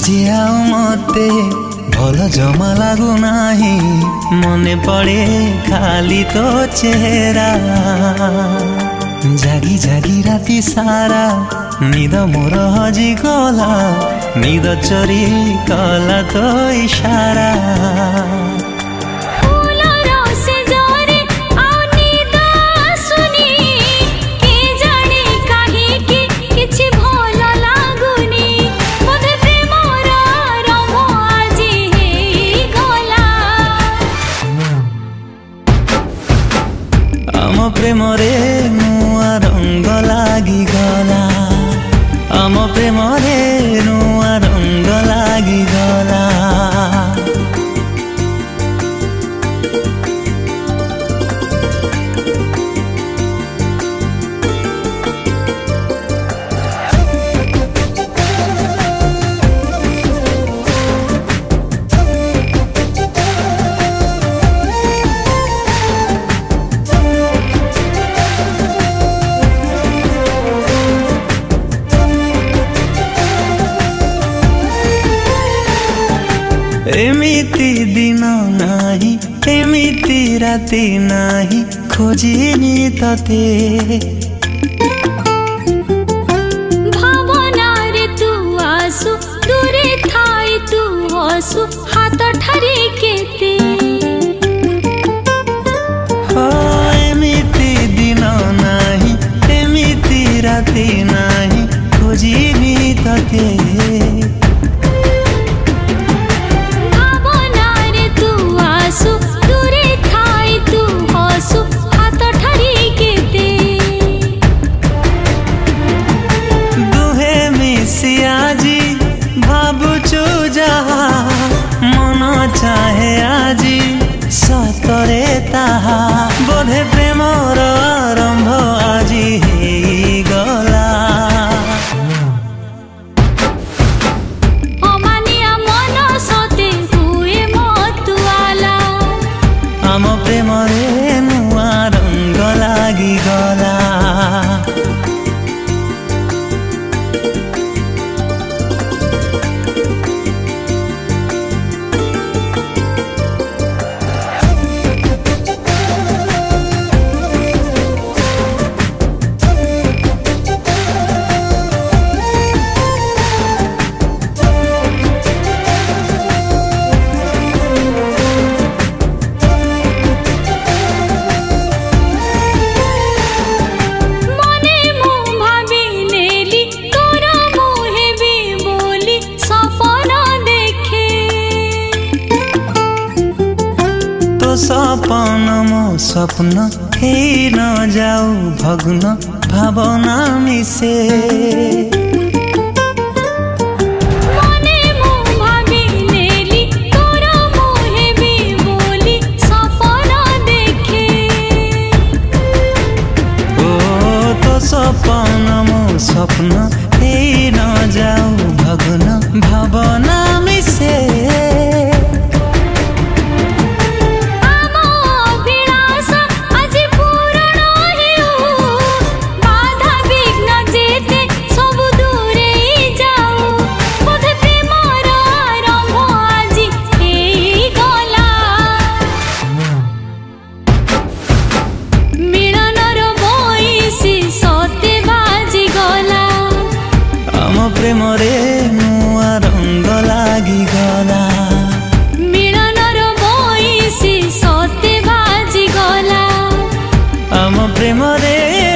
जे आओ मते भल जमा लागू नाही मने पड़े खाली तो चेहरा जागी जागी राती सारा निद मोर हजी गला निद चोरी कला तो इशारा आम प्रेम रे नुआ रंग लागी गला आम प्रेम रे नुआ रंग लागी गला एमिति दिन नाही एमिति राति नाही खोजिनी तते भावना रे तू आसु दूरे थाई तू हसु हाथ ठारे केते एमिति दिन नाही एमिति राति नाही खोजिनी तते चाहे आजी सतरे ताहा बोधे प्रेमर आरंभ आजी ही गला अमानिया मन सते हुए मतुआला आम प्रेम रे नुआ रंग लागी गला सपन मो स्वप्न हे न जाऊ भग्न भावना मिसे सपन मो स्वप्न हे न जाऊ भग्न भावना मिसे प्रेम रे नुआ रंग लागी गला मिलनर बइसी सते बाजी गला आम प्रेम रे